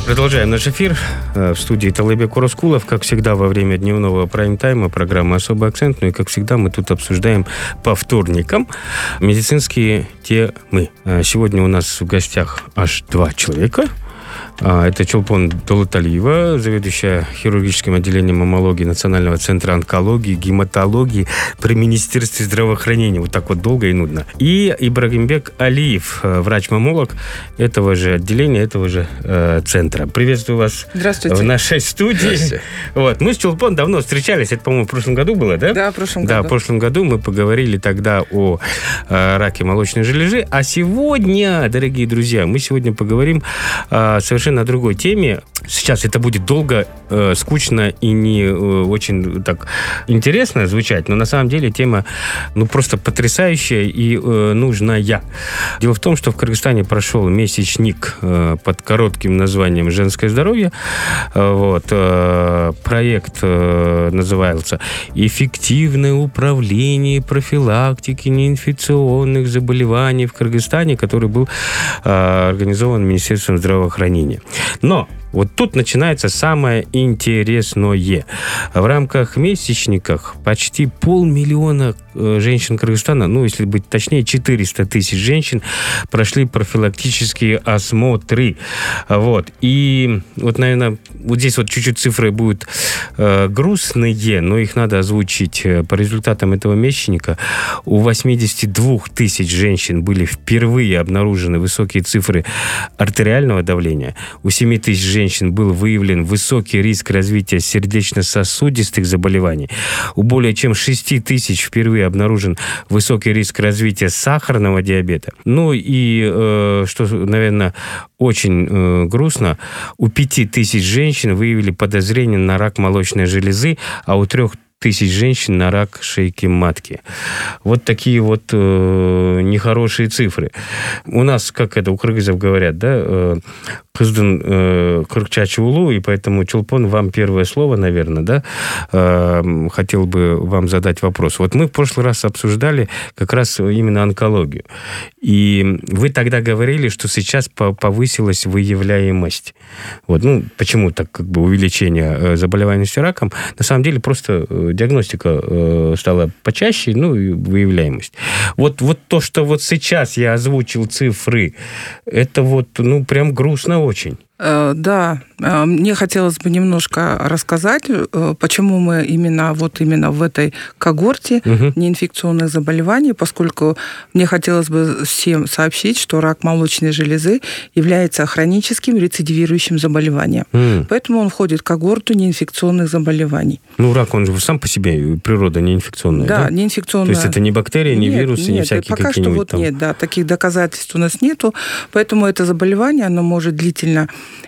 Продолжаем наш эфир. В студии Талайбек Ураскулов. Как всегда, во время дневного прайм-тайма программа «Особый акцент». Ну и, как всегда, мы тут обсуждаем по вторникам медицинские темы. Сегодня у нас в гостях аж 2 человека. Это Чолпон Долуталиева, заведующая хирургическим отделением маммологии Национального центра онкологии, гематологии при Министерстве здравоохранения. Вот так вот долго и нудно. И Ибрагимбек Алиев, врач-маммолог этого же отделения, этого же центра. Приветствую вас в нашей студии. Вот. Мы с Чолпон давно встречались. Это, по-моему, в прошлом году было, да? Да, в прошлом году. Да, в прошлом году мы поговорили тогда о раке молочной железы. А сегодня, дорогие друзья, мы сегодня поговорим совершенно о другой теме. Сейчас это будет долго, скучно и не очень так интересно звучать, но на самом деле тема просто потрясающая и нужная. Дело в том, что в Кыргызстане прошел месячник под коротким названием «Женское здоровье». Вот. Проект называется «Эффективное управление профилактики неинфекционных заболеваний в Кыргызстане», который был организован Министерством здравоохранения. Но вот тут начинается самое интересное. В рамках месячников почти 500 000 женщин Кыргызстана, если быть точнее, 400 000 женщин прошли профилактические осмотры. Вот. И вот, наверное, вот здесь вот чуть-чуть цифры будут грустные, но их надо озвучить. По результатам этого месячника у 82 000 женщин были впервые обнаружены высокие цифры артериального давления. У 7 000 женщин был выявлен высокий риск развития сердечно-сосудистых заболеваний. У более чем 6 000 впервые обнаружен высокий риск развития сахарного диабета. Ну и, что, наверное, очень грустно, у 5 000 женщин выявили подозрение на рак молочной железы, а у 3 000 женщин на рак шейки матки. Вот такие вот нехорошие цифры. У нас, как это у кыргызов говорят, да, кыздын кыргчачы улуу, и поэтому, Чолпон, вам первое слово, наверное, да, хотел бы вам задать вопрос. Вот мы в прошлый раз обсуждали как раз именно онкологию, и вы тогда говорили, что сейчас повысилась выявляемость. Вот, почему так увеличение заболеваемости раком? На самом деле просто диагностика стала почаще, и выявляемость. Вот то, что вот сейчас я озвучил цифры, это прям грустно очень. Да, мне хотелось бы немножко рассказать, почему мы именно в этой когорте неинфекционных заболеваний, поскольку мне хотелось бы всем сообщить, что рак молочной железы является хроническим рецидивирующим заболеванием. Поэтому он входит в когорту неинфекционных заболеваний. Рак, он же сам по себе, природа неинфекционная, да? Да, неинфекционная. То есть это не бактерии, не вирусы, не всякие пока какие-нибудь что там... нет, да, таких доказательств у нас нету, поэтому это заболевание, оно может длительно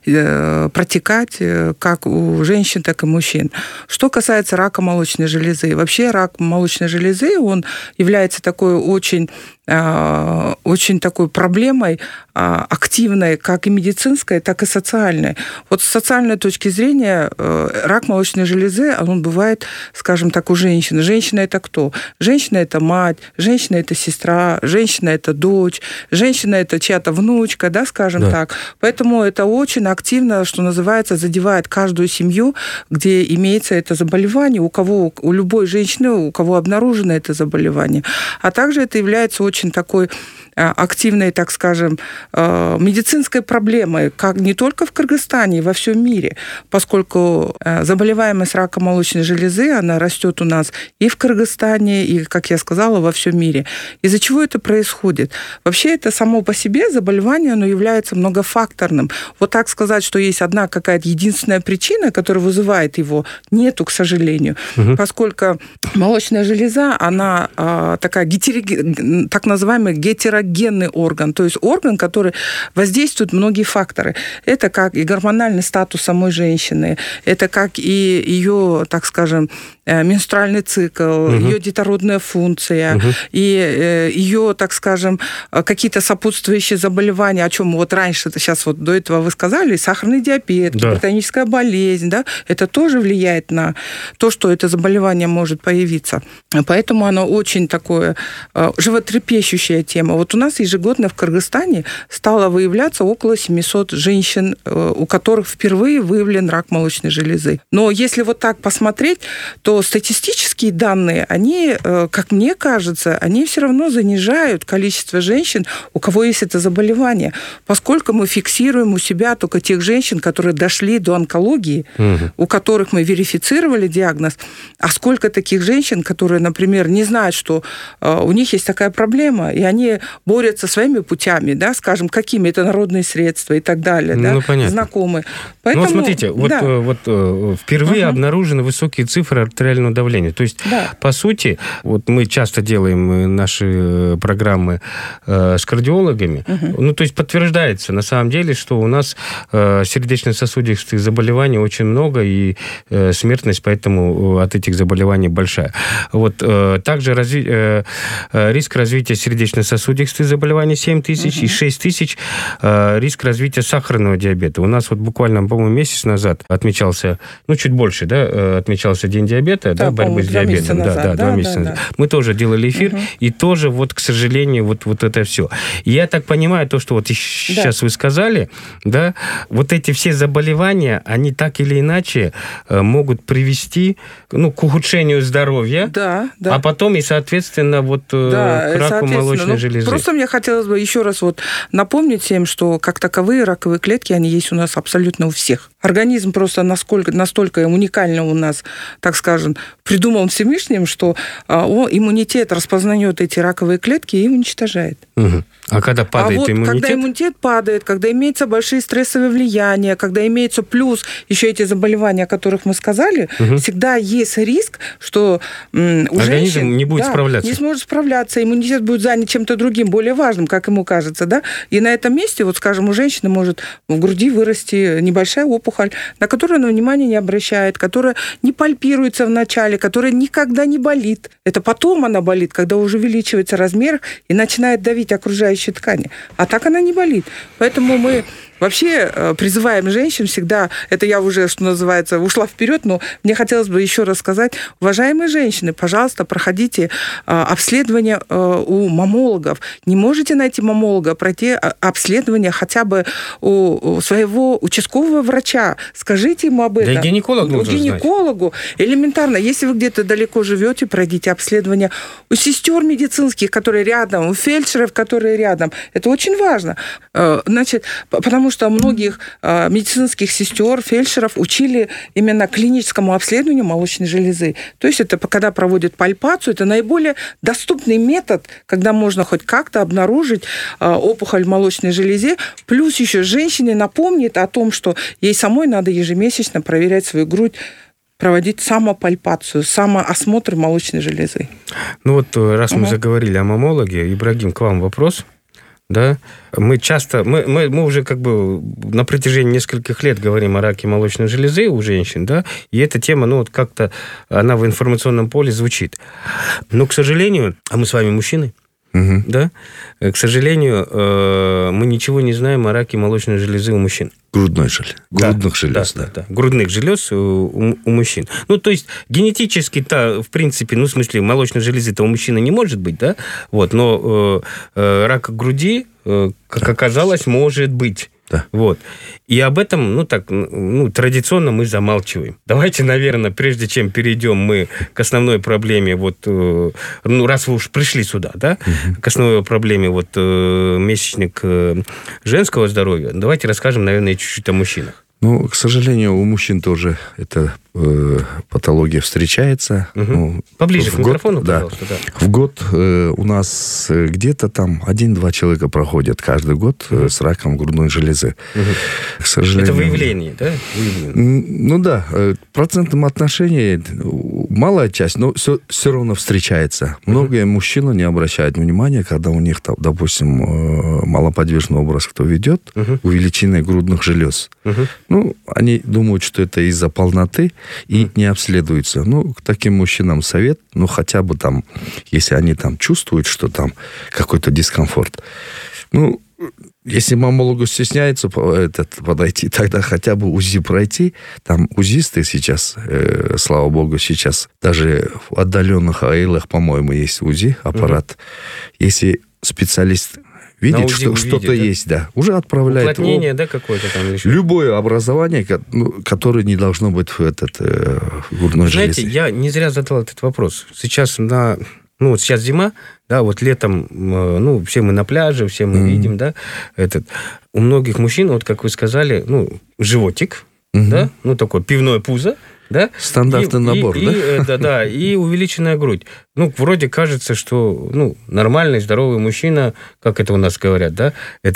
протекать как у женщин, так и мужчин. Что касается рака молочной железы, вообще рак молочной железы, он является такой очень такой проблемой активной, как и медицинской, так и социальной. Вот с социальной точки зрения рак молочной железы, он бывает, скажем так, у женщины. Женщина – это кто? Женщина – это мать, женщина – это сестра, женщина – это дочь, женщина – это чья-то внучка, да, скажем так. Поэтому это очень активно, что называется, задевает каждую семью, где имеется это заболевание, у любой женщины, у кого обнаружено это заболевание. А также это является очень такой активной, так скажем, медицинской проблемой, как не только в Кыргызстане, и во всем мире, поскольку заболеваемость рака молочной железы, она растет у нас и в Кыргызстане, и, как я сказала, во всем мире. Из-за чего это происходит? Вообще это само по себе заболевание, оно является многофакторным. Вот так сказать, что есть одна какая-то единственная причина, которая вызывает его, нету, к сожалению, поскольку молочная железа, она такая так называемый гетерогенный орган, то есть орган, который воздействует многие факторы. Это как и гормональный статус самой женщины, это как и ее, так скажем, менструальный цикл, ее детородная функция, и ее, так скажем, какие-то сопутствующие заболевания, о чем вот раньше, сейчас вот до этого вы сказали, сахарный диабет, гипертоническая болезнь, да, это тоже влияет на то, что это заболевание может появиться. Поэтому оно очень такое животрепещущая тема. Вот у нас ежегодно в Кыргызстане стало выявляться около 700 женщин, у которых впервые выявлен рак молочной железы. Но если вот так посмотреть, то статистические данные, они, как мне кажется, они все равно занижают количество женщин, у кого есть это заболевание, поскольку мы фиксируем у себя только тех женщин, которые дошли до онкологии, у которых мы верифицировали диагноз. А сколько таких женщин, которые, например, не знают, что у них есть такая проблема, и они борются своими путями, да, скажем, какими это народные средства и так далее, да, знакомые. Поэтому, смотрите, вот впервые обнаружены высокие цифры артериального давления. То есть, по сути, вот мы часто делаем наши программы с кардиологами, то есть подтверждается на самом деле, что у нас сердечно-сосудистых заболеваний очень много, и смертность поэтому от этих заболеваний большая. Вот также риск развития сердечно-сосудистых заболеваний 7 тысяч и 6 тысяч риск развития сахарного диабета. У нас вот буквально, по-моему, месяц назад отмечался, чуть больше, да, отмечался День диабета, да, борьбы с диабетом. 2 месяца назад. Мы тоже делали эфир, и тоже вот, к сожалению, вот это все. И я так понимаю, то, что вот сейчас вы сказали, да, вот эти все заболевания, они так или иначе могут привести, к ухудшению здоровья, а потом и, соответственно, к раку молочной железы. Просто мне хотелось бы еще раз напомнить всем, что как таковые раковые клетки, они есть у нас абсолютно у всех. Организм просто настолько уникально у нас, так скажем, придуман Всевышним, что иммунитет распознает эти раковые клетки и уничтожает. А когда падает иммунитет? Когда иммунитет падает, когда имеются большие стрессовые влияния, когда имеются плюс еще эти заболевания, о которых мы сказали, всегда есть риск, что у организм женщин не будет справляться. Не сможет справляться, иммунитет будет занят чем-то другим, более важным, как ему кажется, да? И на этом месте, скажем, у женщины может в груди вырасти небольшая опухоль, на которую она внимания не обращает, которая не пальпируется вначале, которая никогда не болит. Это потом она болит, когда уже увеличивается размер и начинает давить окружающие ткани. А так она не болит. Поэтому мы вообще призываем женщин всегда, это я уже, что называется, ушла вперед, но мне хотелось бы еще раз сказать, уважаемые женщины, пожалуйста, проходите обследование у маммологов. Не можете найти маммолога, пройти обследование хотя бы у своего участкового врача. Скажите ему об этом. Да, гинеколог нужно знать. Гинекологу. Элементарно. Если вы где-то далеко живете, пройдите обследование у сестер медицинских, которые рядом, у фельдшеров, которые рядом. Это очень важно. Значит, потому что многих медицинских сестер, фельдшеров учили именно клиническому обследованию молочной железы. То есть это когда проводят пальпацию, это наиболее доступный метод, когда можно хоть как-то обнаружить опухоль в молочной железе. Плюс еще женщине напомнит о том, что ей самой надо ежемесячно проверять свою грудь, проводить самопальпацию, самоосмотр молочной железы. Раз мы заговорили о маммологе, Ибрагим, к вам вопрос. Да, мы уже на протяжении нескольких лет говорим о раке молочной железы у женщин, да, и эта тема, как-то она в информационном поле звучит. Но, к сожалению, а мы с вами мужчины, да, к сожалению, мы ничего не знаем о раке молочной железы у мужчин. Грудных желез. Да. Грудных желез у мужчин. То есть генетически-то, в принципе, в смысле, молочной железы-то у мужчины не может быть, да, но рак груди, как оказалось, может быть. Да. И об этом, традиционно мы замалчиваем. Давайте, наверное, прежде чем перейдем мы к основной проблеме, раз вы уж пришли сюда, да, к основной проблеме, месячник женского здоровья, давайте расскажем, наверное, чуть-чуть о мужчинах. К сожалению, у мужчин тоже эта патология встречается. Поближе к микрофону, пожалуйста. Да. В год у нас где-то там 1-2 человека проходят каждый год с раком грудной железы. К сожалению. Это выявление, да? В процентном отношении малая часть, но все равно встречается. Многие мужчины не обращают внимания, когда у них, допустим, малоподвижный образ кто ведет, увеличение грудных желез. Они думают, что это из-за полноты, и не обследуются. К таким мужчинам совет, хотя бы там, если они там чувствуют, что там какой-то дискомфорт. Если маммологу стесняется подойти, тогда хотя бы УЗИ пройти. Там УЗИсты сейчас, слава богу, сейчас даже в отдаленных АИЛах, по-моему, есть УЗИ аппарат. Если специалист видит, что что-то есть, да, уже отправляет. Уплотнение, да, какое-то там еще? Любое образование, которое не должно быть в грудной железе. Знаете, я не зря задал этот вопрос. Сейчас сейчас зима, да, вот летом, все мы на пляже, все мы видим, да, у многих мужчин, вот как вы сказали, животик, да, такое пивное пузо, да? Стандартный набор, да? И увеличенная грудь. Вроде кажется, что, нормальный, здоровый мужчина, как это у нас говорят, да,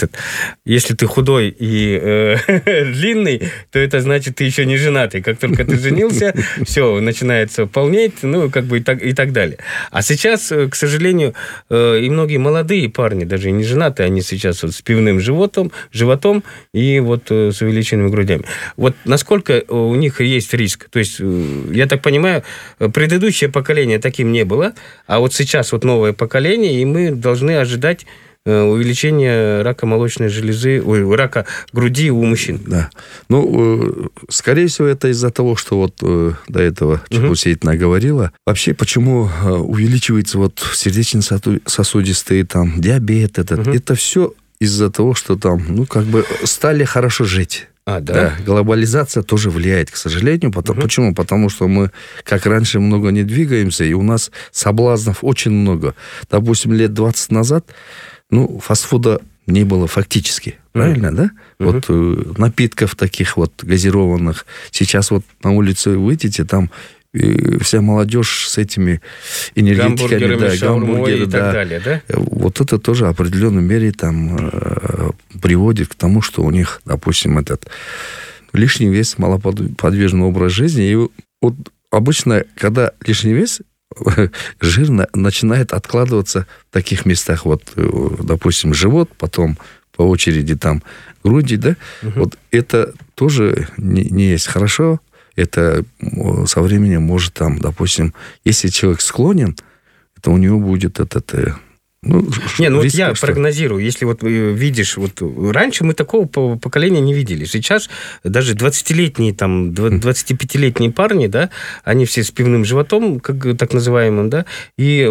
если ты худой и длинный, то это значит, ты еще не женатый. Как только ты женился, все, начинается полнеть, и так далее. А сейчас, к сожалению, и многие молодые парни, даже и не женатые, они сейчас вот с пивным животом и вот с увеличенными грудями. Вот насколько у них есть риск? То есть, я так понимаю, предыдущее поколение таким не было, а вот сейчас вот новое поколение, и мы должны ожидать увеличения рака молочной железы, рака груди у мужчин. Да. Скорее всего, это из-за того, что вот до этого Чепусейтна говорила. Вообще, почему увеличивается вот сердечно-сосудистый диабет, это все из-за того, что там, стали хорошо жить. Да, глобализация тоже влияет, к сожалению. Почему? Потому что мы, как раньше, много не двигаемся, и у нас соблазнов очень много. Допустим, лет 20 назад, фастфуда не было фактически. Правильно, да? Вот напитков таких вот газированных. Сейчас вот на улице выйдете, там вся молодежь с этими энергетиками, гамбургеры, и так далее, да? Вот это тоже в определенной мере приводит к тому, что у них, допустим, лишний вес, малоподвижный образ жизни. И вот обычно, когда лишний вес, жир начинает откладываться в таких местах, вот, допустим, живот, потом по очереди груди, да? Вот это тоже не есть хорошо. Это со временем может допустим, если человек склонен, то у него будет я прогнозирую, если вот видишь, раньше мы такого поколения не видели. Сейчас даже 20-летние, 25-летние парни, да, они все с пивным животом, так называемым, да, и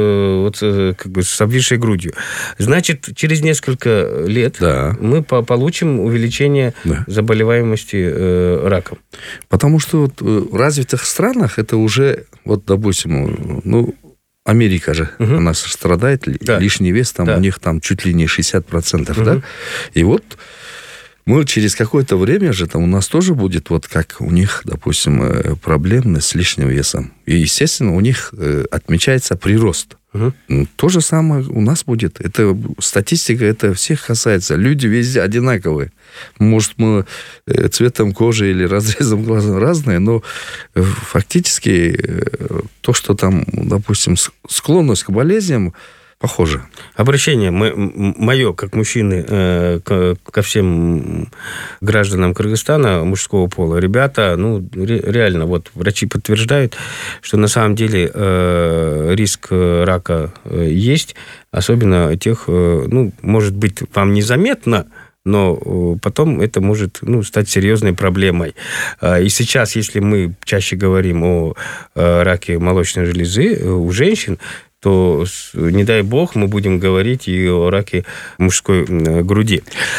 с обвисшей грудью. Значит, через несколько лет мы получим увеличение заболеваемости раком. Потому что в развитых странах это уже, допустим, Америка же, она страдает, лишний вес, у них чуть ли не 60%, да? И вот мы через какое-то время же, у нас тоже будет, как у них, допустим, проблемы с лишним весом. И, естественно, у них отмечается прирост. То же самое у нас будет. Это статистика, это всех касается. Люди везде одинаковые. Может, мы цветом кожи или разрезом глаза разные, но фактически то, что допустим, склонность к болезням, похоже. Обращение мое, как мужчины, ко всем гражданам Кыргызстана мужского пола. Ребята, реально, врачи подтверждают, что на самом деле риск рака есть, особенно тех, может быть, вам незаметно, но потом это может стать серьезной проблемой. И сейчас, если мы чаще говорим о раке молочной железы у женщин, то, не дай бог, мы будем говорить и о раке мужской груди.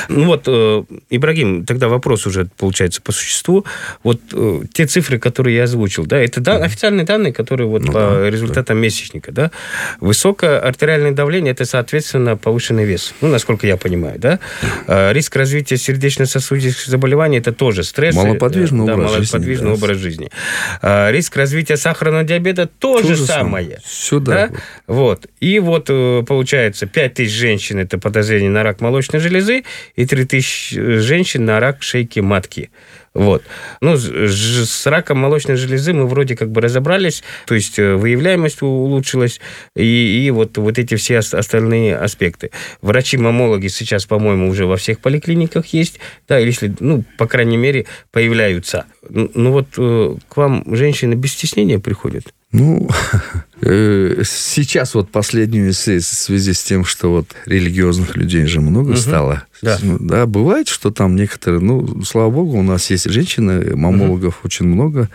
Ибрагим, тогда вопрос уже, получается, по существу. Те цифры, которые я озвучил, да, это официальные данные, которые по результатам месячника, да. Высокое артериальное давление – это, соответственно, повышенный вес. Насколько я понимаю, да. Риск развития сердечно-сосудистых заболеваний – это тоже стресс. Малоподвижный образ жизни. Риск развития сахарного диабета – то же самое. Сюда. Да? И получается, 5000 женщин – это подозрение на рак молочной железы, и 3000 женщин на рак шейки матки. С раком молочной железы мы вроде разобрались, то есть выявляемость улучшилась, и эти все остальные аспекты. Врачи-маммологи сейчас, по-моему, уже во всех поликлиниках есть, да, или если, по крайней мере, появляются. К вам женщины без стеснения приходят? Сейчас последнюю, в связи с тем, что религиозных людей же много стало. Да, бывает, что некоторые, слава богу, у нас есть женщины, маммологов очень много,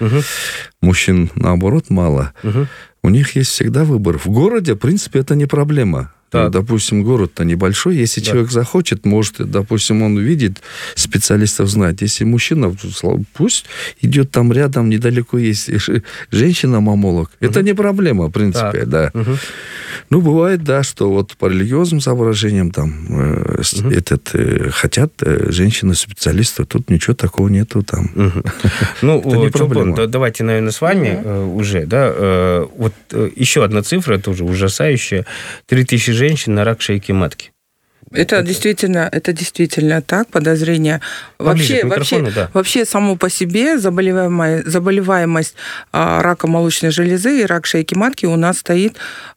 мужчин, наоборот, мало. У них есть всегда выбор. В городе, в принципе, это не проблема. Допустим, город-то небольшой. Если человек захочет, может, допустим, он видит специалистов, знает. Если мужчина, пусть идет там рядом, недалеко есть женщина-мамолог. Это не проблема, в принципе, да. Ну, бывает, да, что вот по религиозным соображениям там хотят женщины-специалисты. Тут ничего такого нету там. Ну, Чулпан, давайте, наверное, с вами уже, да. Вот еще одна цифра, тоже ужасающая. 3000 женщин на рак шейки матки. Это действительно так, подозрение. Вообще само по себе заболеваемость раком молочной железы и рак шейки матки у нас стоит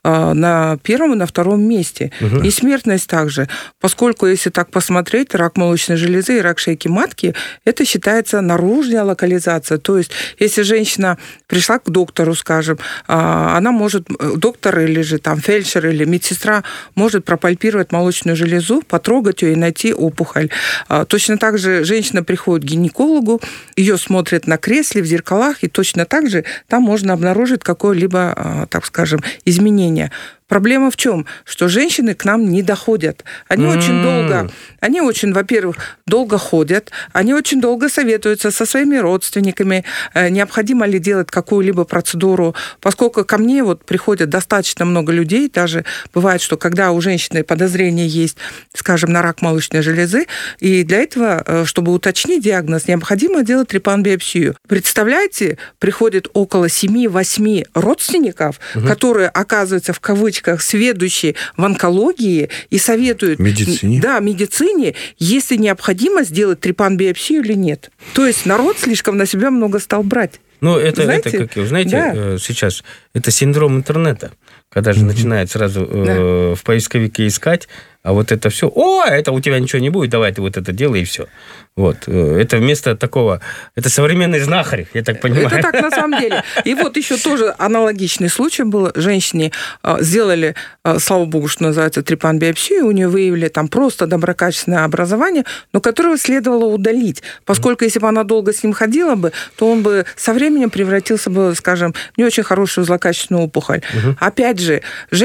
на первом и на втором месте. И смертность также. Поскольку, если так посмотреть, рак молочной железы и рак шейки матки, это считается наружная локализация. То есть, если женщина пришла к доктору, скажем, она может, доктор или же там фельдшер или медсестра может пропальпировать молочную железу, потрогать ее и найти опухоль. Точно так же женщина приходит к гинекологу, ее смотрят на кресле, в зеркалах, и точно так же там можно обнаружить какое-либо, так скажем, изменение. Проблема в чем? Что женщины к нам не доходят. Они очень, во-первых, долго ходят, они очень долго советуются со своими родственниками, необходимо ли делать какую-либо процедуру, поскольку ко мне вот приходят достаточно много людей, даже бывает, что когда у женщины подозрение есть, скажем, на рак молочной железы, и для этого, чтобы уточнить диагноз, необходимо делать трепан-биопсию. Представляете, приходит около 7-8 родственников, которые, оказываются в кавычках, сведущие в онкологии и советуют медицине, если необходимо сделать трепан-биопсию или нет. То есть народ слишком на себя много стал брать. Ну, знаете, сейчас это синдром интернета, когда же начинает сразу в поисковике искать, а вот это все, это у тебя ничего не будет, давай ты вот это делай, и все. Вот. Это вместо такого... Это современный знахарь, я так понимаю. Это так, на самом деле. И вот еще тоже аналогичный случай был. Женщине сделали, слава богу, что называется, трепан-биопсию, у нее выявили там просто доброкачественное образование, но которого следовало удалить, поскольку если бы она долго с ним ходила бы, то он бы со временем превратился бы, скажем, в не очень хорошую злокачественную опухоль. Опять же,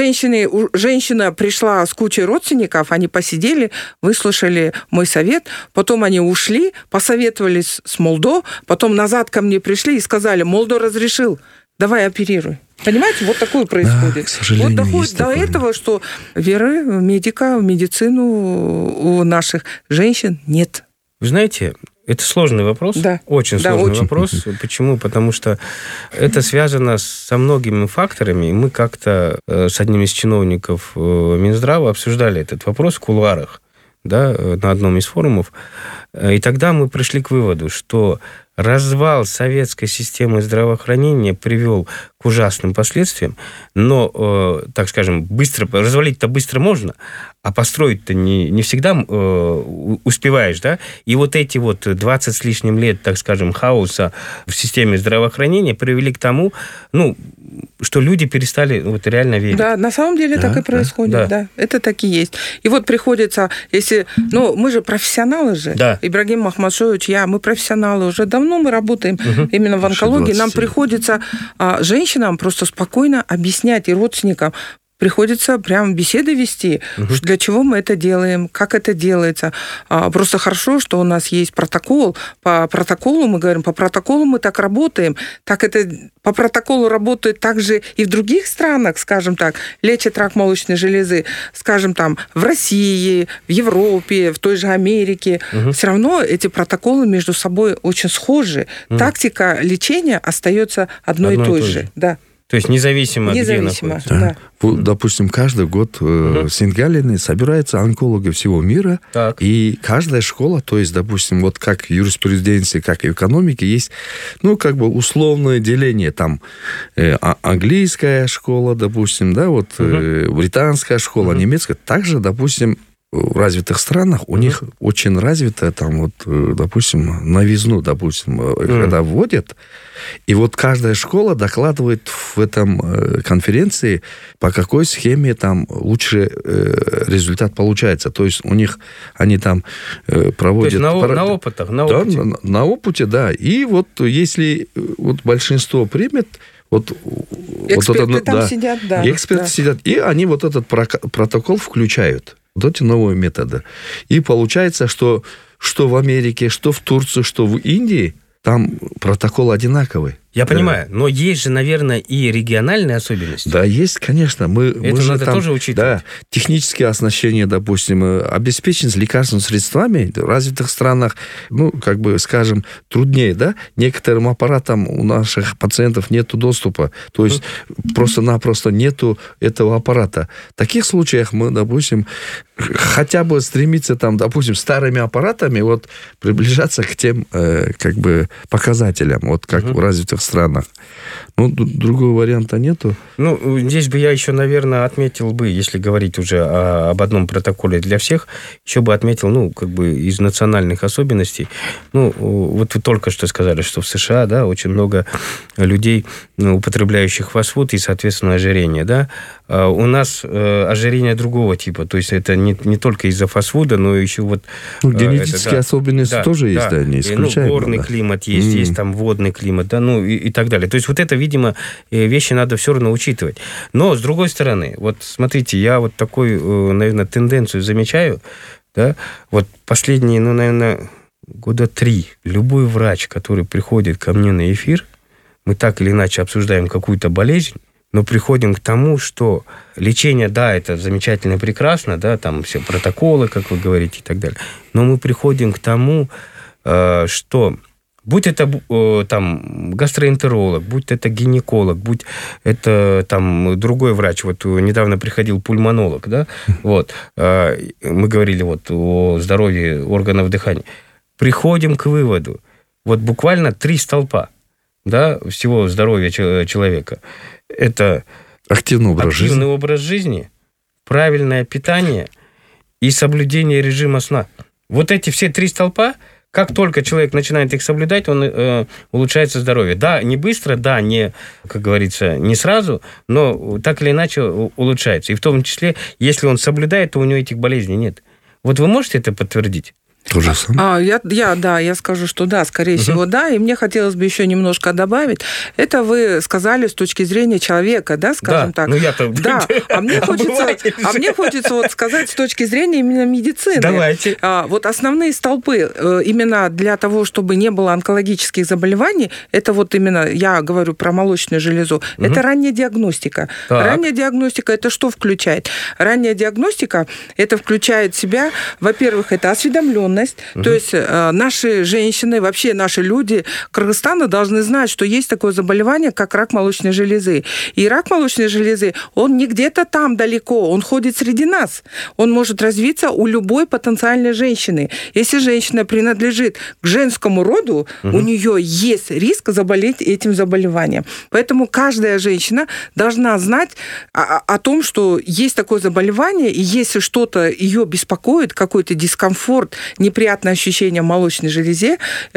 женщина пришла с кучей родственников, они посидели, выслушали мой совет, потом они ушли, посоветовались с Молдо, потом назад ко мне пришли и сказали, Молдо разрешил, давай оперируй. Понимаете, вот такое происходит. Да, к сожалению, вот доходит до этого, что веры в медицину у наших женщин нет. Вы знаете, это сложный вопрос, очень сложный вопрос. Почему? Потому что это связано со многими факторами. И мы как-то с одним из чиновников Минздрава обсуждали этот вопрос в кулуарах, да, на одном из форумов. И тогда мы пришли к выводу, что развал советской системы здравоохранения привел к ужасным последствиям, но, так скажем, развалить-то быстро можно, а построить-то не всегда успеваешь, да? И вот эти вот 20 с лишним лет, так скажем, хаоса в системе здравоохранения привели к тому, что люди перестали реально верить. Да, на самом деле так и происходит, да. Это так и есть. И вот приходится, если... мы же профессионалы же. Да. Ибрагим Махмадшоевич, мы профессионалы уже давно, мы работаем именно в онкологии. Нам приходится женщинам просто спокойно объяснять и родственникам, приходится прям беседы вести, для чего мы это делаем, как это делается. Просто хорошо, что у нас есть протокол. По протоколу мы говорим, по протоколу мы так работаем. Так это по протоколу работает также и в других странах, скажем так, лечат рак молочной железы, скажем, там, в России, в Европе, в той же Америке. Все равно эти протоколы между собой очень схожи. Тактика лечения остается одной и той же. Да. То есть независимо где находится. Да. Допустим, каждый год в Сингалине собираются онкологи всего мира, и каждая школа, то есть, допустим, вот как в юриспруденции, как и в экономике, есть, условное деление. Там английская школа, допустим, да, британская школа, немецкая. Также, допустим, в развитых странах у них очень развито, там, допустим, новизну, когда вводят, и вот каждая школа докладывает в этом конференции, по какой схеме там лучше результат получается. То есть у них они там проводят... То есть на опытах, на опыте. Да, на опыте, да. И вот если большинство примет, Эксперты там сидят, да. Эксперты сидят, и они вот этот протокол включают, вот эти новые методы. И получается, что в Америке, что в Турции, что в Индии, там протокол одинаковый. Я понимаю, но есть же, наверное, и региональные особенности. Да, есть, конечно. Это надо тоже учитывать. Да, технические оснащения, допустим, обеспечены лекарственными средствами в развитых странах, скажем, труднее, да? Некоторым аппаратам у наших пациентов нет доступа, то есть просто-напросто нету этого аппарата. В таких случаях мы, допустим, хотя бы стремиться там, допустим, старыми аппаратами приближаться к тем показателям, как в развитых странах. Другого варианта нету. Здесь бы я еще, наверное, отметил бы, если говорить уже об одном протоколе для всех, еще бы отметил, из национальных особенностей. Вот вы только что сказали, что в США, да, очень много людей, употребляющих фастфуд и, соответственно, ожирение, да. У нас ожирение другого типа, то есть это не только из-за фастфуда, но еще генетические особенности тоже есть, да, не исключаем. Горный климат есть там водный климат, да, и так далее. То есть это, видимо, вещи надо все равно учитывать. Но, с другой стороны, смотрите, я такую, наверное, тенденцию замечаю, да, последние, наверное, года 3, любой врач, который приходит ко мне на эфир, мы так или иначе обсуждаем какую-то болезнь, но приходим к тому, что лечение, да, это замечательно и прекрасно, да, там все протоколы, как вы говорите, и так далее. Но мы приходим к тому, что будь это там гастроэнтеролог, будь это гинеколог, будь это там другой врач, недавно приходил пульмонолог, да, мы говорили о здоровье органов дыхания, приходим к выводу, буквально 3 столпа, да, всего здоровья человека. Это активный образ жизни, правильное питание и соблюдение режима сна. Эти все 3 столпа, как только человек начинает их соблюдать, он улучшается здоровье. Да, не быстро, да, не, как говорится, не сразу, но так или иначе улучшается. И в том числе, если он соблюдает, то у него этих болезней нет. Вы можете это подтвердить? То же самое. Я скажу, что да, скорее всего, да. И мне хотелось бы еще немножко добавить. Это вы сказали с точки зрения человека, да, скажем так. Я-то... Да, а мне хочется сказать с точки зрения именно медицины. Давайте. Основные столпы именно для того, чтобы не было онкологических заболеваний, это именно, я говорю про молочную железу, это ранняя диагностика. Так. Ранняя диагностика это что включает? Ранняя диагностика это включает в себя, во-первых, это осведомленность. То есть наши женщины, вообще наши люди Кыргызстана должны знать, что есть такое заболевание, как рак молочной железы. И рак молочной железы, он не где-то там далеко, он ходит среди нас. Он может развиться у любой потенциальной женщины. Если женщина принадлежит к женскому роду, у нее есть риск заболеть этим заболеванием. Поэтому каждая женщина должна знать о том, что есть такое заболевание, и если что-то ее беспокоит, какой-то дискомфорт, неприятное ощущение в молочной железе,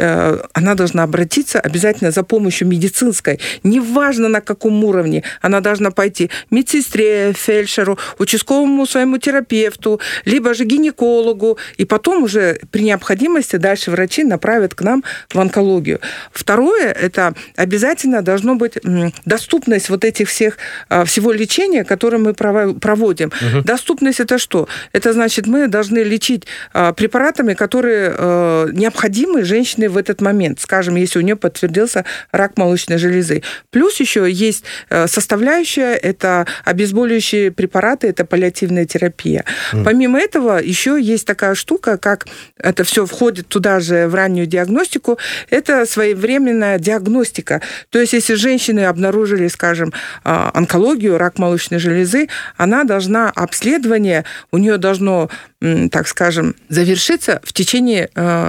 она должна обратиться обязательно за помощью медицинской. Неважно, на каком уровне. Она должна пойти медсестре, фельдшеру, участковому своему терапевту, либо же гинекологу, и потом уже при необходимости дальше врачи направят к нам в онкологию. Второе, это обязательно должно быть доступность этих всего лечения, которое мы проводим. Доступность это что? Это значит, мы должны лечить препаратами, которые необходимы женщине в этот момент. Скажем, если у нее подтвердился рак молочной железы. Плюс еще есть составляющая, это обезболивающие препараты, это паллиативная терапия. Помимо этого, еще есть такая штука, как это все входит туда же в раннюю диагностику, это своевременная диагностика. То есть, если женщины обнаружили, скажем, онкологию, рак молочной железы, она должна обследование, у нее должно, так скажем, завершиться в течение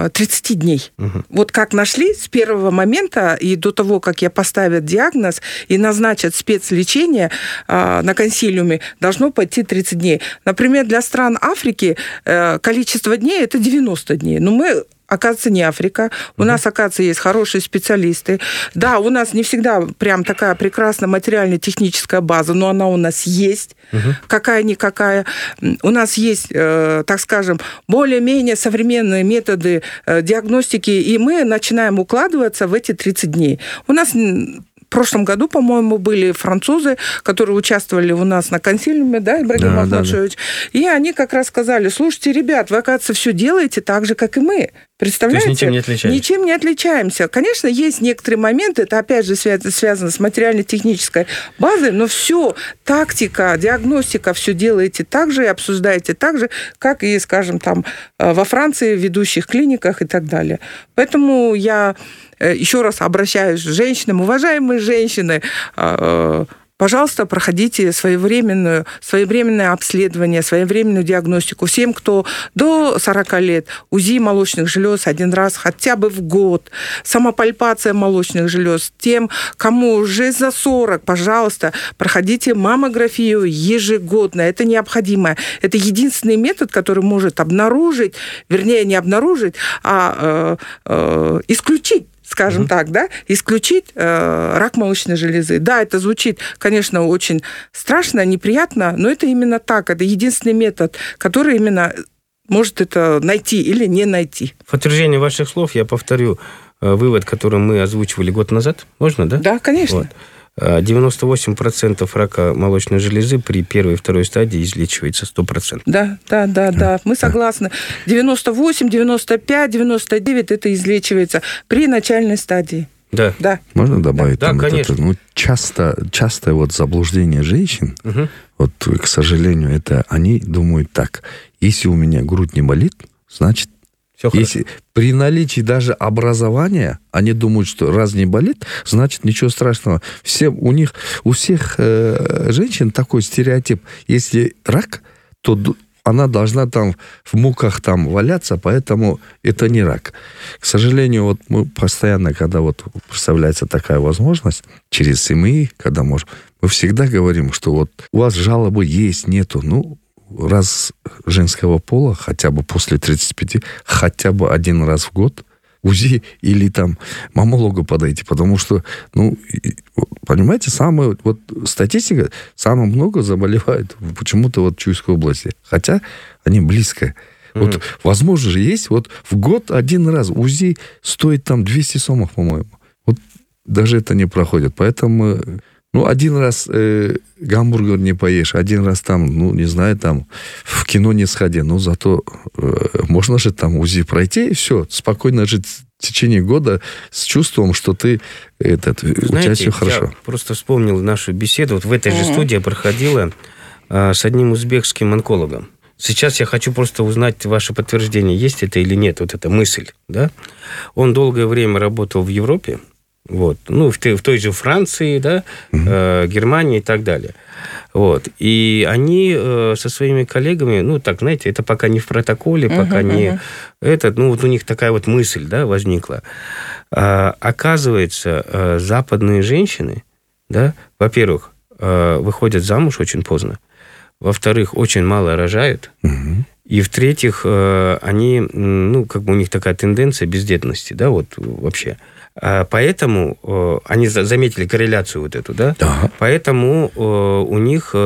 30 дней. Как нашли с первого момента и до того, как ей поставят диагноз и назначат спецлечение на консилиуме, должно пойти 30 дней. Например, для стран Африки количество дней – это 90 дней. Но мы, оказывается, не Африка. У нас, оказывается, есть хорошие специалисты. Да, у нас не всегда прям такая прекрасная материально-техническая база, но она у нас есть. Какая-никакая. У нас есть, так скажем, более-менее современные методы диагностики, и мы начинаем укладываться в эти 30 дней. У нас прошлом году, по-моему, были французы, которые участвовали у нас на консилиуме, да, Ибрагим Ахмадшевич, и они как раз сказали: слушайте, ребят, вы, оказывается, все делаете так же, как и мы. Представляете? То есть ничем не отличаемся? Ничем не отличаемся. Конечно, есть некоторые моменты, это опять же связано с материально-технической базой, но все, тактика, диагностика, все делаете так же и обсуждаете так же, как и, скажем, там во Франции в ведущих клиниках и так далее. Поэтому я еще раз обращаюсь к женщинам. Уважаемые женщины, пожалуйста, проходите своевременное обследование, своевременную диагностику. Всем, кто до 40 лет, УЗИ молочных желез один раз хотя бы в год, самопальпация молочных желез. Тем, кому уже за 40, пожалуйста, проходите маммографию ежегодно. Это необходимо. Это единственный метод, который может обнаружить, вернее, не обнаружить, а исключить, скажем так, да, исключить рак молочной железы. Да, это звучит, конечно, очень страшно, неприятно, но это именно так. Это единственный метод, который именно может это найти или не найти. В подтверждение ваших слов я повторю вывод, который мы озвучивали год назад. Можно, да? Да, конечно. Вот. 98% рака молочной железы при первой и второй стадии излечивается 100%. Да. Мы согласны. 98, 95, 99 это излечивается при начальной стадии. Да. Можно добавить? Да, конечно. Частое вот заблуждение женщин, вот, к сожалению, это они думают так: если у меня грудь не болит, значит, если при наличии даже образования они думают, что раз не болит, значит ничего страшного. У всех женщин такой стереотип: если рак, то она должна там в муках там валяться, поэтому это не рак. К сожалению, вот мы постоянно, когда вот представляется такая возможность, через СМИ, когда можем, мы всегда говорим, что вот у вас жалобы есть, нету, раз женского пола, хотя бы после 35, хотя бы один раз в год УЗИ или там маммологу подойти, потому что, понимаете, статистика, самое много заболевает почему-то вот в Чуйской области, хотя они близко. Вот, возможно же, есть в год один раз УЗИ стоит там 200 сомов, по-моему. Вот даже это не проходит, поэтому... один раз гамбургер не поешь, один раз там, не знаю, там в кино не сходи, зато можно же там УЗИ пройти, и все, спокойно жить в течение года с чувством, что ты, у тебя все хорошо. Я просто вспомнил нашу беседу, в этой же студии проходила с одним узбекским онкологом. Сейчас я хочу просто узнать ваше подтверждение, есть это или нет, вот эта мысль, да? Он долгое время работал в Европе, в той же Франции, да, Германии и так далее. И они со своими коллегами, это пока не в протоколе, пока не у них такая вот мысль, да, возникла. Оказывается, западные женщины, да, во-первых, выходят замуж очень поздно, во-вторых, очень мало рожают, и в-третьих, они, у них такая тенденция бездетности, да, вообще. Поэтому они заметили корреляцию вот эту, да? Да. Поэтому у них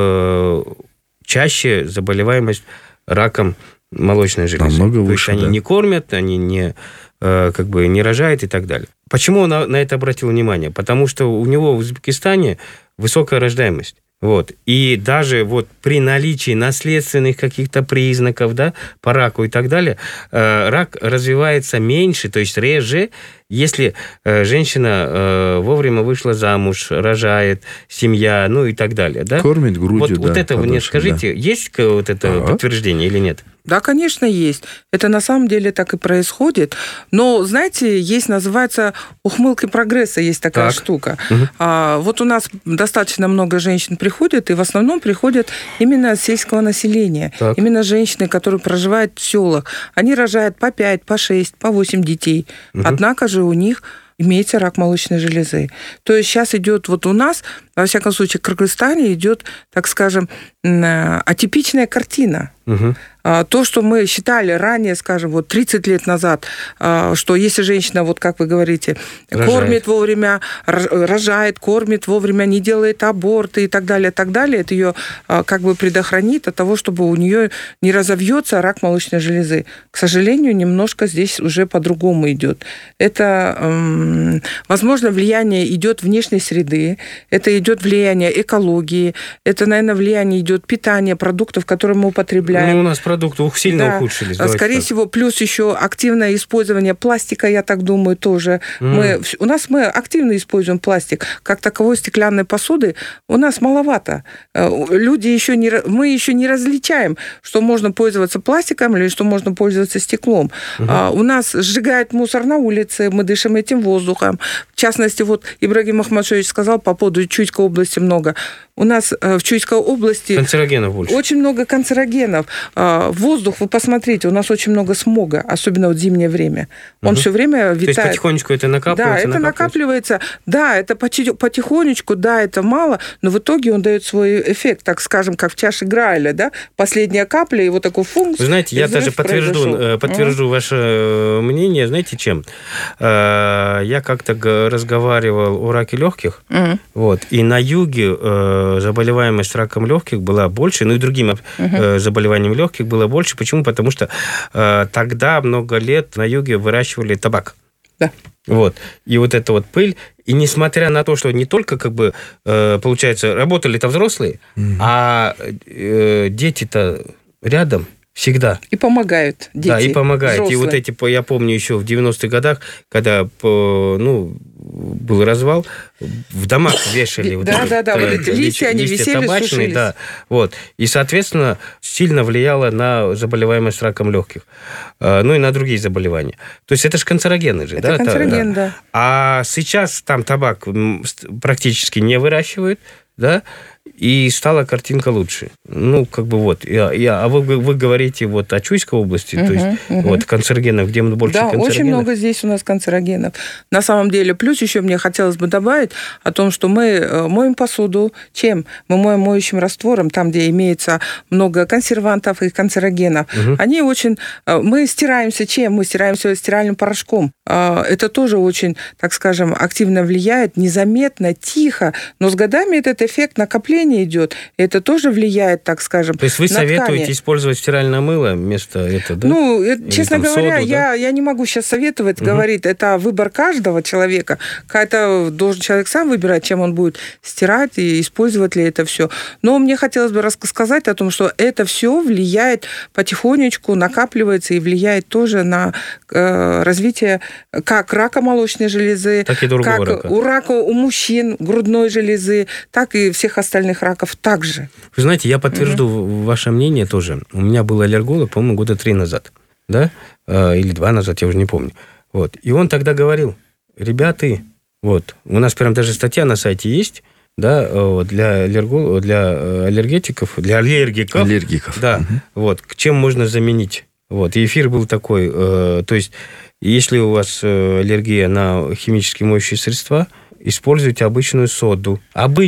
чаще заболеваемость раком молочной железы. Намного выше, то есть они не кормят, они не рожают и так далее. Почему он на это обратил внимание? Потому что у него в Узбекистане высокая рождаемость. И даже при наличии наследственных каких-то признаков, да, по раку и так далее, рак развивается меньше, то есть реже, если женщина вовремя вышла замуж, рожает, семья, и так далее. Да? Кормит грудью, Вот это вы мне скажите, да. Есть это подтверждение или нет? Да, конечно, есть. Это на самом деле так и происходит. Но, знаете, называется ухмылки прогресса, есть такая штука. У нас достаточно много женщин приходят, и в основном приходят именно от сельского населения. Так. Именно женщины, которые проживают в селах. Они рожают по 5, по 6, по 8 детей. Однако же у них имеется рак молочной железы. То есть сейчас идет у нас, во всяком случае, в Кыргызстане идет, так скажем, атипичная картина. То, что мы считали ранее, скажем, вот 30 лет назад, что если женщина, вот как вы говорите, кормит вовремя, рожает, кормит вовремя, не делает аборты и так далее, это ее как бы предохранит от того, чтобы у нее не разовьется рак молочной железы. К сожалению, немножко здесь уже по-другому идет. Это, возможно, влияние идет внешней среды, это идет влияние экологии, это, наверное, влияние идет питания, продуктов, которые мы употребляем. Ну, у нас продукты сильно ухудшились. Скорее всего, плюс еще активное использование пластика, я так думаю, тоже. Мы активно используем пластик. Как таковой стеклянной посуды у нас маловато. Мы еще не различаем, что можно пользоваться пластиком или что можно пользоваться стеклом. У нас сжигают мусор на улице, мы дышим этим воздухом. В частности, вот Ибрагим Ахмадшевич сказал по поводу Чуйской области много. У нас в Чуйской области... Канцерогенов больше. Очень много канцерогенов. Воздух, вы посмотрите, у нас очень много смога, особенно в зимнее время. Он все время витает. То есть потихонечку это накапливается? Да, это накапливается. Да, это потихонечку, да, это мало, но в итоге он дает свой эффект, так скажем, как в чаше Грайля, да? Последняя капля, и вот такой функцию. Вы знаете, я даже подтвержу ваше мнение, знаете, чем? Я как-то разговаривал о раке легких, вот, и на юге заболеваемость раком легких была больше, ну и другими заболеваниями легких было больше. Почему? Потому что тогда много лет на юге выращивали табак. Да. Вот. И вот эта вот пыль, и несмотря на то, что не только, как бы, получается, работали-то взрослые, а дети-то рядом всегда. И помогают дети. Да, и помогают. Взрослые. И вот эти, я помню еще в 90-х годах, когда, был развал, в домах вешали вот эти листья, они висели, табачные, сушились. да, вот. И, соответственно, сильно влияло на заболеваемость раком легких, ну и на другие заболевания. То есть это же канцерогены же, это канцероген, да. А сейчас там табак практически не выращивают, да, и стала картинка лучше. Ну, как бы вот. А вы говорите вот о Чуйской области, то есть вот канцерогенов, где больше канцерогенов. Да, очень много здесь у нас канцерогенов. На самом деле, плюс еще мне хотелось бы добавить о том, что мы моем посуду чем? Мы моем моющим раствором, там, где имеется много консервантов и канцерогенов. Они очень... Мы стираемся чем? Мы стираемся стиральным порошком. Это тоже очень, так скажем, активно влияет, незаметно, тихо, но с годами этот эффект накопления идет. Это тоже влияет, так скажем, то есть вы советуете использовать стиральное мыло вместо этого, да? Ну, честно говоря, соду, да? я не могу сейчас советовать, говорить. Это выбор каждого человека. Это должен человек сам выбирать, чем он будет стирать и использовать ли это все. Но мне хотелось бы рассказать о том, что это все влияет потихонечку, накапливается и влияет тоже на развитие как рака молочной железы, так и другого рака у мужчин, грудной железы, так и всех остальных раков также. Вы знаете, я подтвержду ваше мнение тоже. У меня был аллерголог, по-моему, года 3 назад, да? Или 2 назад, я уже не помню. Вот. И он тогда говорил: ребята, вот, у нас прям даже статья на сайте есть, да, для аллергетиков, для аллергиков. Да, вот, чем можно заменить. Вот, и эфир был такой, то есть, если у вас аллергия на химические моющие средства, используйте обычную соду.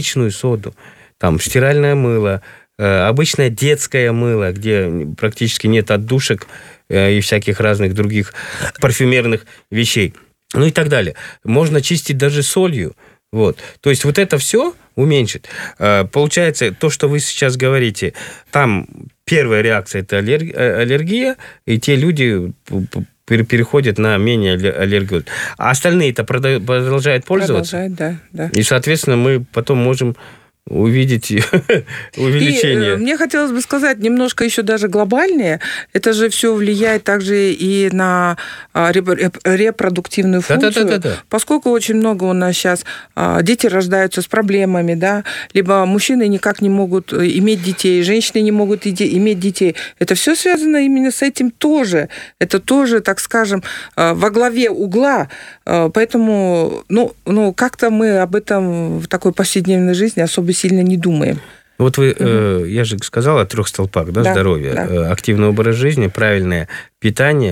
Там стиральное мыло, обычное детское мыло, где практически нет отдушек и всяких разных других парфюмерных вещей. Ну и так далее. Можно чистить даже солью. Вот. То есть вот это все уменьшит. Получается, то, что вы сейчас говорите, там первая реакция – это аллергия, и те люди переходят на менее аллергию. А остальные-то продолжают пользоваться. Продолжают, да. И, соответственно, мы потом можем увидеть увеличение. И мне хотелось бы сказать немножко еще даже глобальнее. Это же все влияет также и на репродуктивную функцию. Да. Поскольку очень много у нас сейчас дети рождаются с проблемами, да, либо мужчины никак не могут иметь детей, женщины не могут иметь детей. Это все связано именно с этим тоже. Это тоже, так скажем, во главе угла. Поэтому, как-то мы об этом в такой повседневной жизни особо сильно не думаем. Вот вы, я же сказал о 3 столпах, да, здоровья. Да. Активный образ жизни, правильное питание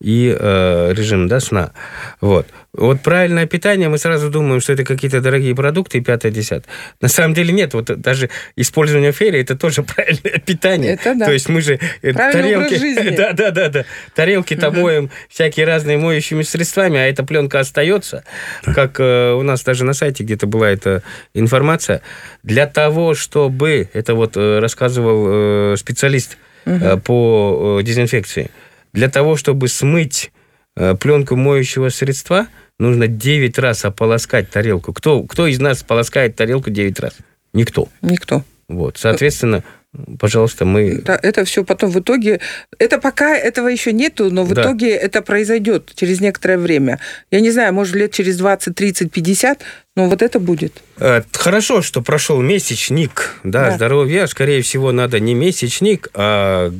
и режим, да, сна. Вот. Вот правильное питание, мы сразу думаем, что это какие-то дорогие продукты и 5-10. На самом деле нет. Вот даже использование фейри – это тоже правильное питание. Это да. То есть мы же тарелки... Да. Тарелки-то моем всякие разные моющими средствами, а эта пленка остается. Как у нас даже на сайте где-то была эта информация. Для того, чтобы... Это вот рассказывал специалист по дезинфекции. Для того, чтобы смыть пленку моющего средства, нужно 9 раз ополоскать тарелку. Кто из нас полоскает тарелку 9 раз? Никто. Вот, соответственно, пожалуйста, мы... Да, это все потом в итоге... Это пока этого еще нету, но в итоге это произойдет через некоторое время. Я не знаю, может, лет через 20, 30, 50, но вот это будет. Хорошо, что прошел месячник, да. Здоровья. Скорее всего, надо не месячник, а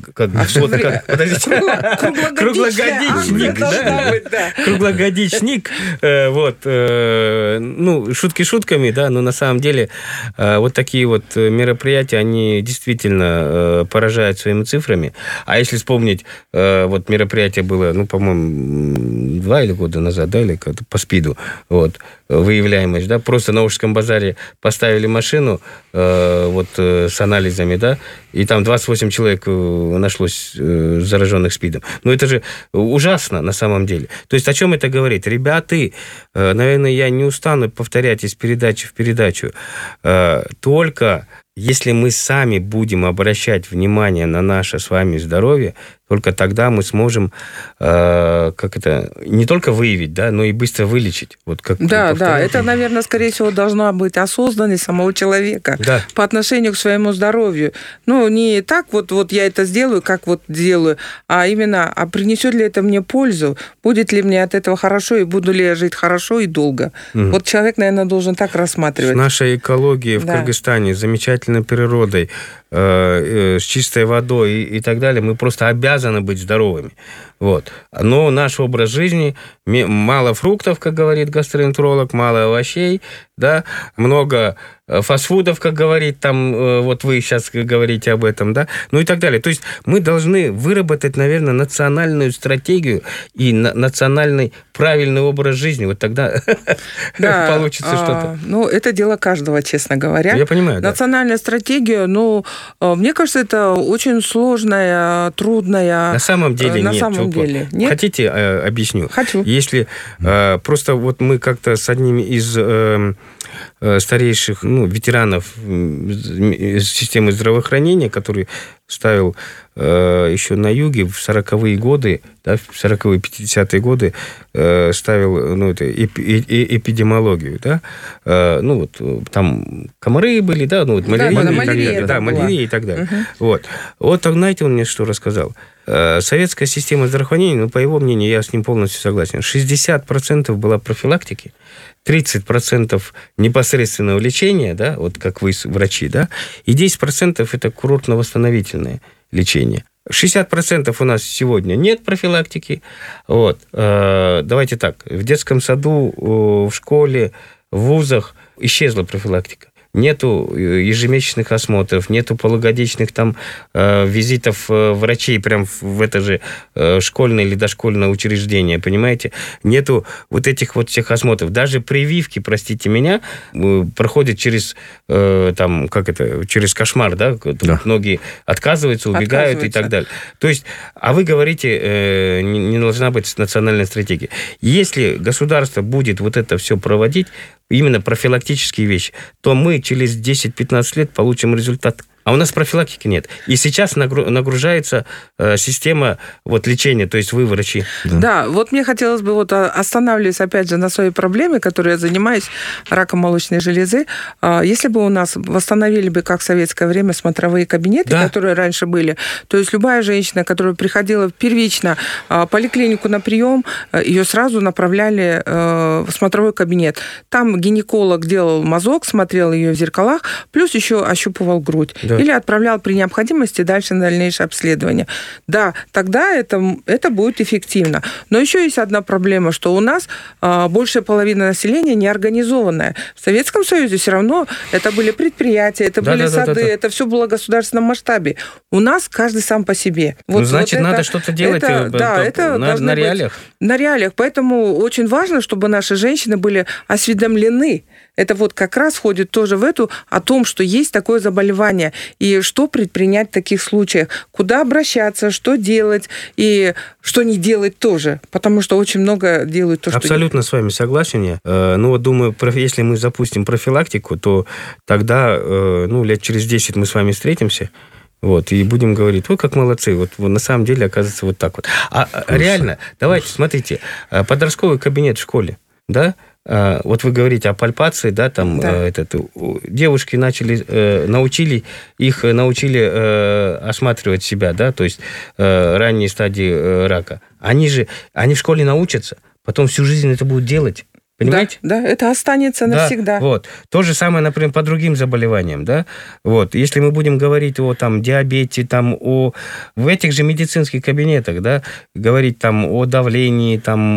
круглогодичник. Круглогодичник. Вот. Ну, шутки шутками, да, но на самом деле вот такие вот мероприятия, они действительно поражают своими цифрами. А если вспомнить, вот мероприятие было, ну, по-моему, 2 или года назад, да, или по СПИДу, вот, выявляемость, да, просто на Ошском базаре поставили машину вот с анализами, да, и там 28 человек нашлось зараженных СПИДом. Ну, это же ужасно на самом деле. То есть о чем это говорит? Ребята, наверное, я не устану повторять из передачи в передачу, только если мы сами будем обращать внимание на наше с вами здоровье, только тогда мы сможем не только выявить, да, но и быстро вылечить. Вот как, да, это, наверное, скорее всего, должна быть осознанность самого человека по отношению к своему здоровью. Ну, не так вот я это сделаю, как вот делаю, а именно, а принесет ли это мне пользу, будет ли мне от этого хорошо, и буду ли я жить хорошо и долго. Вот человек, наверное, должен так рассматривать. Наша экология в Кыргызстане, замечательной природой, с чистой водой и так далее, мы просто обязаны быть здоровыми. Вот. Но наш образ жизни, мало фруктов, как говорит гастроэнтеролог, мало овощей, да, много фастфудов, как говорит там, вот вы сейчас говорите об этом, да, ну и так далее. То есть мы должны выработать, наверное, национальную стратегию и национальный правильный образ жизни. Вот тогда получится что-то. Ну, это дело каждого, честно говоря. Я понимаю, да. Национальная стратегия, ну, мне кажется, это очень сложная, трудная. На самом деле нет. Нет? Хотите, объясню? Хочу. Если просто вот мы как-то с одним из старейших, ветеранов системы здравоэпидемии, который ставил еще на юге в 40-е годы, да, в 40-е, 50-е годы ставил эпидемиологию, да, там комары были, да, малярия и так далее. Вот, знаете, он мне что рассказал? Советская система здравоохранения, по его мнению, я с ним полностью согласен, 60% была профилактики, 30% непосредственного лечения, да, вот как вы врачи, да, и 10% это курортно-восстановительное лечение. 60% у нас сегодня нет профилактики. Вот. Давайте так, в детском саду, в школе, в вузах исчезла профилактика. Нету ежемесячных осмотров, нету полугодичных там визитов врачей прям в это же школьное или дошкольное учреждение, понимаете? Нету вот этих вот всех осмотров. Даже прививки, простите меня, проходят через через кошмар, да? Многие отказываются, убегают и так далее. То есть, а вы говорите, не должна быть национальная стратегия. Если государство будет вот это все проводить, именно профилактические вещи, то мы через 10-15 лет получим результат. А у нас профилактики нет. И сейчас нагружается система лечения, то есть вы врачи. Да, вот мне хотелось бы останавливаться опять же на своей проблеме, которой я занимаюсь, раком молочной железы. Если бы у нас восстановили бы, как в советское время, смотровые кабинеты, которые раньше были, то есть любая женщина, которая приходила первично в поликлинику на прием, ее сразу направляли в смотровой кабинет. Там гинеколог делал мазок, смотрел ее в зеркалах, плюс еще ощупывал грудь. или отправлял при необходимости дальше на дальнейшее обследование. Да, тогда это будет эффективно. Но еще есть одна проблема, что у нас большая половина населения неорганизованная. В Советском Союзе все равно это были предприятия, это были сады, это все было в государственном масштабе. У нас каждый сам по себе. Значит, надо что-то делать на реалиях. На реалиях. Поэтому очень важно, чтобы наши женщины были осведомлены. Это вот как раз входит тоже в эту, о том, что есть такое заболевание, и что предпринять в таких случаях, куда обращаться, что делать, и что не делать тоже, потому что очень много делают то, что... Абсолютно с вами согласен я. Ну, вот думаю, если мы запустим профилактику, то тогда, лет через 10 мы с вами встретимся, вот, и будем говорить, ой, как молодцы, вот на самом деле, оказывается, вот так вот. Реально, давайте, смотрите, подростковый кабинет в школе, да, вот вы говорите о пальпации, да, там девушки научили осматривать себя, да, то есть ранние стадии рака. Они в школе научатся, потом всю жизнь это будут делать. Понимаете? Да, это останется навсегда. Вот. То же самое, например, по другим заболеваниям, да. Вот. Если мы будем говорить о диабете, в этих же медицинских кабинетах, да, говорить о давлении,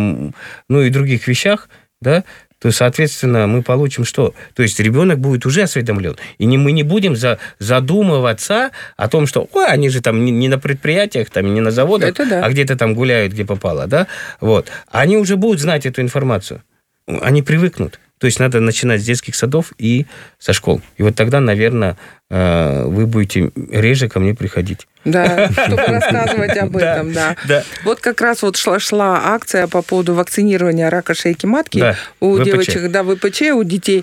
и других вещах, да, то, соответственно, мы получим что? То есть ребенок будет уже осведомлен. И мы не будем задумываться о том, что они же не на предприятиях, не на заводах, а где-то гуляют, где попало. Да? Вот. Они уже будут знать эту информацию. Они привыкнут. То есть надо начинать с детских садов и со школ. И вот тогда, наверное, вы будете реже ко мне приходить. Да, чтобы рассказывать об этом, да. Вот как раз шла акция по поводу вакцинирования рака шейки матки у девочек, ВПЧ, у детей,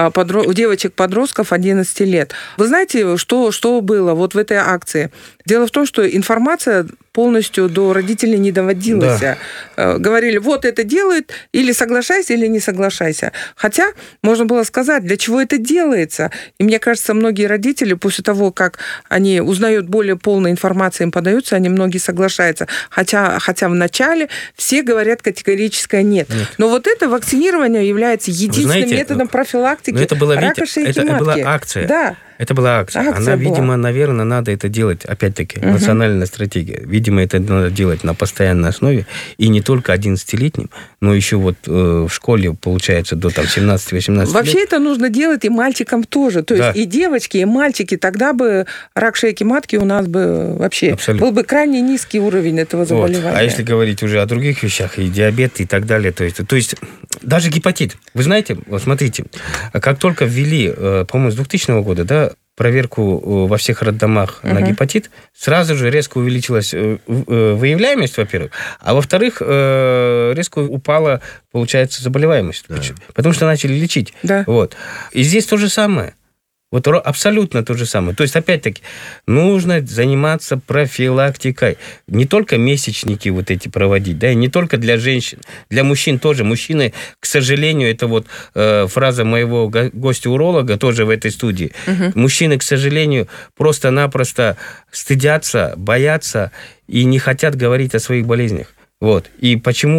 у девочек-подростков 11 лет. Вы знаете, что было вот в этой акции? Дело в том, что информация полностью до родителей не доводилась. Да. Говорили, вот это делают, или соглашайся, или не соглашайся. Хотя можно было сказать, для чего это делается. И мне кажется, многие родители после того, как они узнают более полную информацию, им подаются, многие соглашаются. Хотя в начале все говорят категорическое нет. Но вот это вакцинирование является единственным методом профилактики рака шейки матки. Это была акция. Да. Это была акция. Видимо, наверное, надо это делать, опять-таки, национальная стратегия. Видимо, это надо делать на постоянной основе. И не только 11-летним, но еще в школе, получается, до 17-18 лет. Вообще это нужно делать и мальчикам тоже. То есть и девочки, и мальчики. Тогда бы рак шейки матки у нас бы вообще был бы крайне низкий уровень этого заболевания. А если говорить уже о других вещах, и диабет, и так далее, то есть даже гепатит. Вы знаете, смотрите, как только ввели, по-моему, с 2000 года, да, проверку во всех роддомах на гепатит, сразу же резко увеличилась выявляемость, во-первых, а во-вторых, резко упала, получается, заболеваемость. Да. Потому что начали лечить. Да. Вот. И здесь то же самое. Вот абсолютно то же самое. То есть, опять-таки, нужно заниматься профилактикой. Не только месячники эти проводить, да, и не только для женщин, для мужчин тоже. Мужчины, к сожалению, это фраза моего гостя-уролога тоже в этой студии. Мужчины, к сожалению, просто-напросто стыдятся, боятся и не хотят говорить о своих болезнях. Вот. И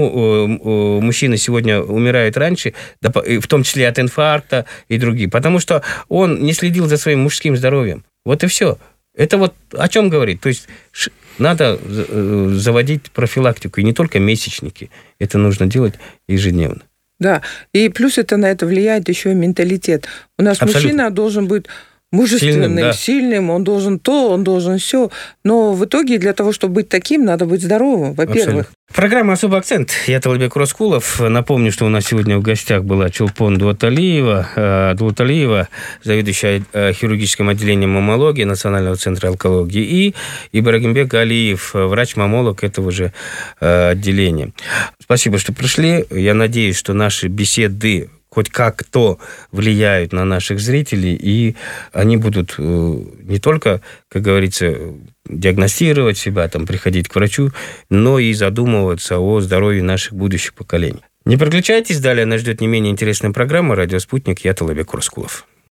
почему мужчины сегодня умирают раньше, в том числе от инфаркта и другие? Потому что он не следил за своим мужским здоровьем. Вот и все. Это о чем говорит? То есть надо заводить профилактику, и не только месячники. Это нужно делать ежедневно. Да, и плюс на это влияет еще и менталитет. У нас мужчина должен быть мужественным, сильным, он должен то, он должен все. Но в итоге для того, чтобы быть таким, надо быть здоровым, во-первых. Абсолютно. Программа «Особый акцент». Я Талабек Роскулов. Напомню, что у нас сегодня в гостях была Чулпон Дулаталиева, заведующая хирургическим отделением маммологии Национального центра онкологии, и Ибрагимбек Алиев, врач-маммолог этого же отделения. Спасибо, что пришли. Я надеюсь, что наши беседы хоть как-то влияют на наших зрителей, и они будут не только, как говорится, диагностировать себя, приходить к врачу, но и задумываться о здоровье наших будущих поколений. Не переключайтесь, далее нас ждет не менее интересная программа «Радио Спутник». Я Талабек Роскулов.